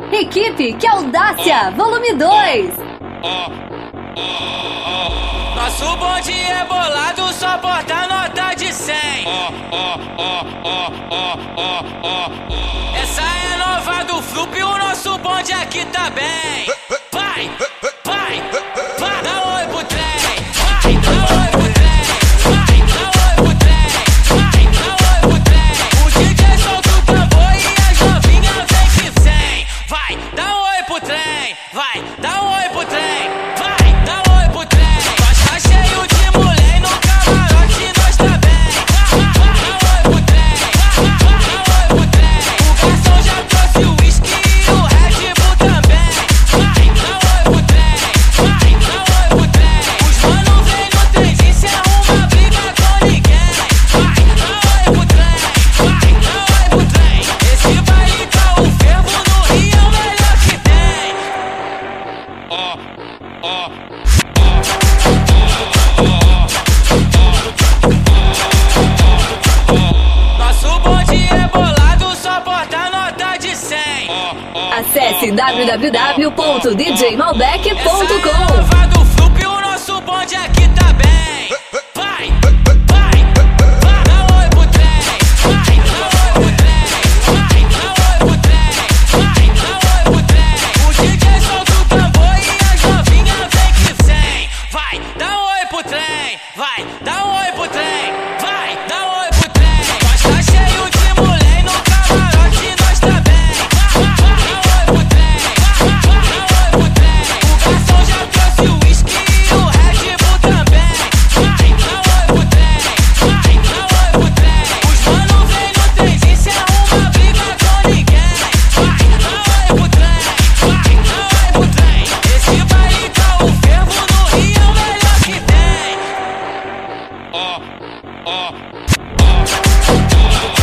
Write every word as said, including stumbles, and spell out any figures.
Equipe Que Audácia, volume dois. Nosso bonde é bolado, só porta nota de cem. Essa é nova do Flup, o nosso bonde aqui tá bem. Vai, vai, vai, dá oi pro trem. Vai, dá oi pro trem. Vai, dá oi pro trem. Vai, dá oi pro trem. O D J solta o tambor e as novinhas vem que vem. Vai, dá oi pro trem. Vai, dá oi pro trem. Vai, dá oi pro trem. Nós tá cheio de mulher no camarote, nós tá bem. Vai, dá oi pro trem. Vai, dá oi pro trem. O garçom já trouxe o uísque e o Red Bull também. Vai, dá oi pro trem. Vai, dá oi pro trem. Os mano vem no trenzinho, cê arruma briga com ninguém. Vai, dá oi pro trem. Vai, dá oi pro trem. Esse baile tá o fervo no Rio, é o melhor que tem. Ó, ó. Nosso bonde é bolado, só porta nota de cem. Acesse w w w ponto d j malbec ponto Essa é com. nova do Flup, o nosso bonde aqui tá bem. Vai, vai, vai, dá oi pro trem. Vai, dá oi pro trem. Vai, dá oi pro trem. Vai, dá oi pro trem. O D J solta o tambor e as novinhas vem que vem. Vai, dá oi pro trem. Vai, dá oi pro trem. Vai, dá oi pro trem. Nós tá cheio de mulher no camarote, nós tá bem. Vai, dá oi pro trem. Vai, dá oi pro trem. O garçom já trouxe o uísque e o Red Bull também. Vai, dá oi pro trem. Vai, dá oi pro trem. Os mano vem no trenzinho, cê arruma briga com ninguém. Vai, dá oi pro trem. Vai, dá oi pro trem. Esse baile tá o fervo no Rio, é o melhor que tem. Ó, ó, ó.